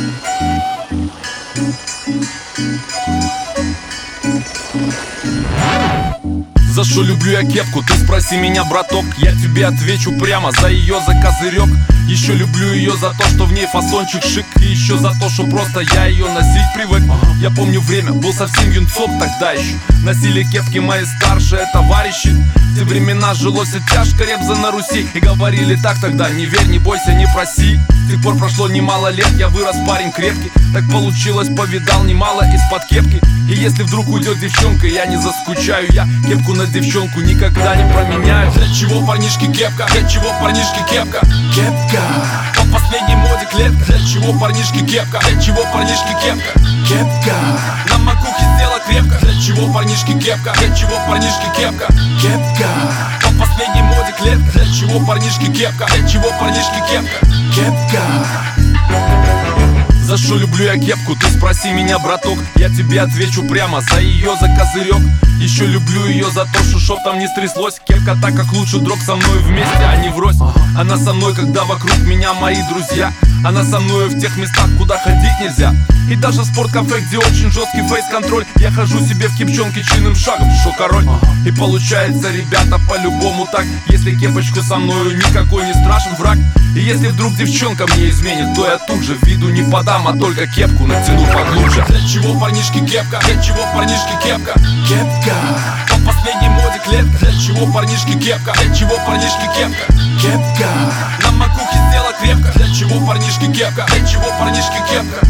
За что люблю я кепку, ты спроси меня, браток. Я тебе отвечу прямо, за ее, за козырек. Еще люблю ее за то, что в ней фасончик шик. И еще за то, что просто я ее носить привык. Я помню время, был совсем юнцом тогда еще. Носили кепки мои старшие товарищи. В те времена жилось и тяжко ребза на Руси. И говорили так тогда: не верь, не бойся, не проси. С тех пор прошло немало лет, я вырос парень крепкий. Так получилось, повидал немало из-под кепки. И если вдруг уйдет девчонка, я не заскучаю. Я кепку на девчонку никогда не променяю. Для чего парнишки кепка? Для чего парнишки кепка? Кепка по последней моде клетка. Для чего парнишки кепка? Для чего парнишки кепка? Кепка на макухе сделала крепко. Для чего парнишки кепка? Для чего парнишки кепка? Кепка по последней моде клетка. Для чего парнишки кепка? Для чего парнишки кепка? Кепка. За что люблю я кепку, ты спроси меня, браток. Я тебе отвечу прямо, за ее, за козырек. Еще люблю ее за то, что чтоб там не стряслось. Кепка так, как лучше дрог со мной вместе, а не врозь. Она со мной, когда вокруг меня мои друзья. Она со мной в тех местах, куда ходить нельзя. И даже в спорткафе, где очень жесткий фейс-контроль, я хожу себе в кепчонке чинным шагом, шо король. И получается, ребята, по-любому так. Если кепочка со мною, никакой не страшен враг. И если вдруг девчонка мне изменит, то я тут же виду не подам, а только кепку натяну поглубже. Для чего парнишки кепка? Для чего парнишки кепка? Кепка по последней моде клетка. Для чего парнишки кепка? Для чего парнишки кепка? Кепка на макухе сделала крепко. Для чего парнишки кепка? Для чего парнишки кепка?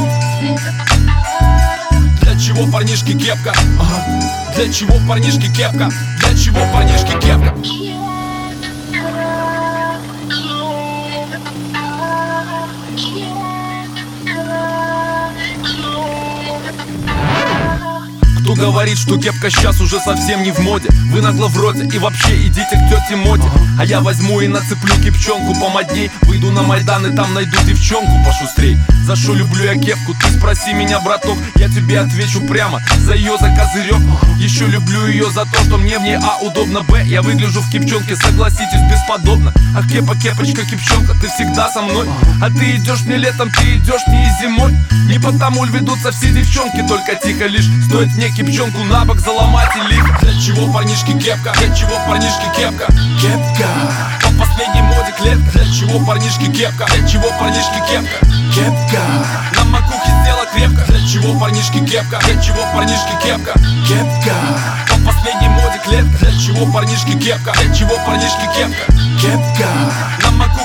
Для чего парнишки кепка? Для чего парнишки кепка? Для чего парнишки кепка? Кто говорит, что кепка сейчас уже совсем не в моде? Вы нагло вроде и вообще идите к тете Моде. А я возьму и нацеплю кепчонку помодней. Выйду на Майдан и там найду девчонку пошустрей. За что люблю я кепку, ты спроси меня, браток. Я тебе отвечу прямо, за ее, за козырек. Еще люблю ее за то, что мне в ней удобно, я выгляжу в кепчонке, согласитесь, бесподобно. Ах, кепа, кепочка, кепчонка, ты всегда со мной. А ты идешь мне летом, ты идешь мне и зимой. Не потому ль ведутся все девчонки, только тихо лишь. Стоит мне кепчонку на бок заломать и лих. Для чего парнишки кепка? Для чего парнишки кепка? Кепка по последней моде клетка. Для чего парнишки кепка? Для чего парнишки кепка? Кепка на макухе сделала крепко. Для чего парнишки кепка? Для чего парнишки кепка? Кепка по последней моде клетка. Для чего парнишки кепка? Для чего парнишки кепка? Кепка на макухе